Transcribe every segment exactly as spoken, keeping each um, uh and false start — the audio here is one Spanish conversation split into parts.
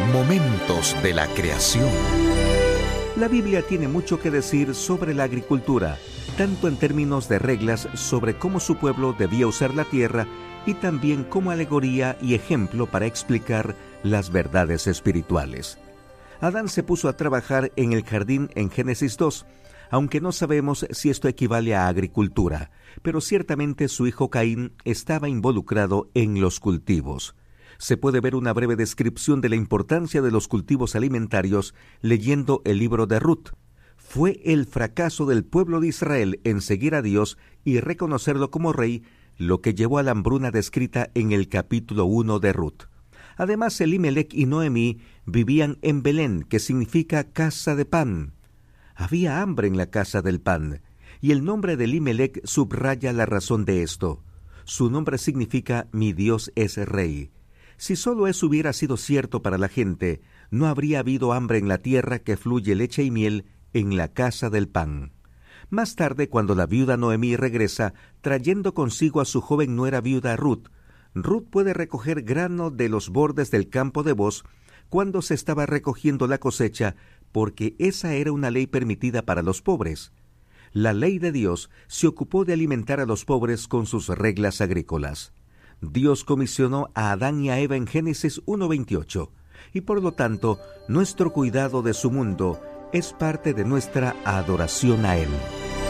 Momentos de la creación. La Biblia tiene mucho que decir sobre la agricultura, tanto en términos de reglas sobre cómo su pueblo debía usar la tierra y también como alegoría y ejemplo para explicar las verdades espirituales. Adán se puso a trabajar en el jardín en Génesis dos, aunque no sabemos si esto equivale a agricultura, pero ciertamente su hijo Caín estaba involucrado en los cultivos. Se puede ver una breve descripción de la importancia de los cultivos alimentarios leyendo el libro de Ruth. Fue el fracaso del pueblo de Israel en seguir a Dios y reconocerlo como rey lo que llevó a la hambruna descrita en el capítulo uno de Ruth. Además, Elimelec y Noemí vivían en Belén, que significa casa de pan. Había hambre en la casa del pan, y el nombre de Elimelec subraya la razón de esto. Su nombre significa mi Dios es rey. Si solo eso hubiera sido cierto para la gente, no habría habido hambre en la tierra que fluye leche y miel en la casa del pan. Más tarde, cuando la viuda Noemí regresa, trayendo consigo a su joven nuera viuda Ruth, Ruth puede recoger grano de los bordes del campo de Booz cuando se estaba recogiendo la cosecha, porque esa era una ley permitida para los pobres. La ley de Dios se ocupó de alimentar a los pobres con sus reglas agrícolas. Dios comisionó a Adán y a Eva en Génesis uno veintiocho, y por lo tanto, nuestro cuidado de su mundo es parte de nuestra adoración a Él.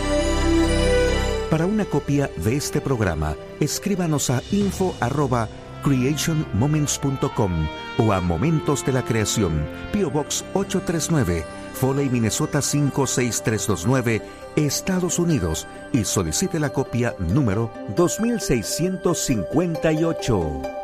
Para una copia de este programa, escríbanos a info arroba creation moments punto com o a Momentos de la Creación, P O Box ocho tres nueve, Foley, Minnesota cinco seis tres dos nueve, Estados Unidos, y solicite la copia número dos mil seiscientos cincuenta y ocho.